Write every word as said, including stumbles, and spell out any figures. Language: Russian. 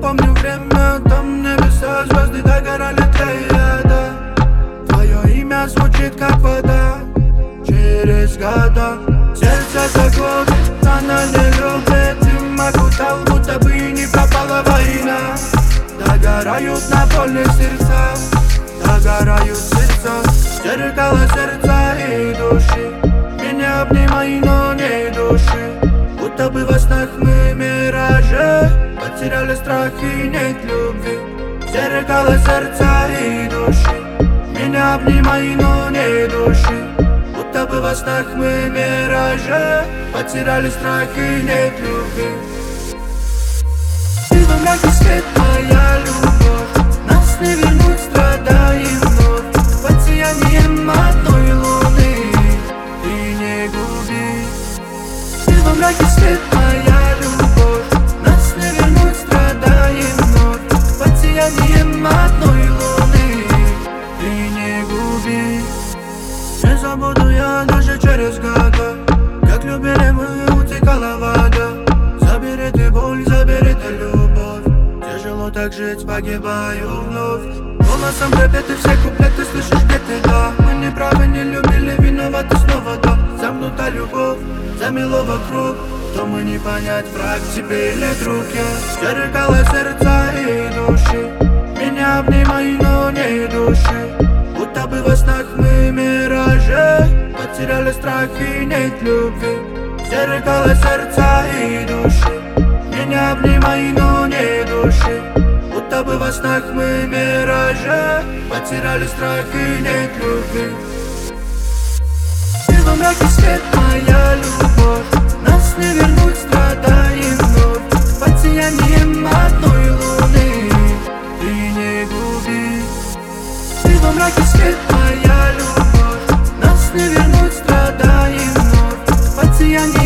помню время, там небеса, звезды догорали триада. Твое имя звучит как вода через года. Сердце заглохнет, она не любит. Дым окутал, будто бы не пропала война. Догорают напольные сердца, догорают сердца. Зеркало сердца и души. Меня обнимай, но не души. Будто бы во снах мы миражи. Потеряли страх и нет любви. Зеркало сердца и души. Меня обнимай, но не души. Будто бы во снах мы миражи. Потеряли страх и нет любви. Ты во мраке свет, моя любовь. Нас не вернуть, страдаем вновь. Под сиянием одной луны. Ты не губи. Ты во мраке свет, моя любовь. Нас не вернуть, страдаем вновь. Под сиянием одной луны. Ты не губи. Не забуду я даже через года, как любили мы, утекала вода. Забери ты боль, забери ты любовь. Тяжело так жить, погибаю вновь. Голосом пропеты все куплеты, слышишь, где ты, да. Мы не правы, не любили, виноваты снова, да. Замкнута любовь, замело вокруг. То мы не понять, враг тебе или друг я. Зеркало сердца и души. Меня обнимай, но не души. Будто бы во снах мы миражи. Потеряли страх и нет любви. Зеркало сердца и души. Меня обнимай, но не души. Будто бы во снах мы миражи. Потеряли страх и нет любви. Ты во мраке свет, моя любовь. Нас не вернуть, страдаем вновь. Под сиянием одной луны. Ты не губи. Ты во мраке свет, моя любовь. Нас не вернуть, страдаем вновь. Под сиянием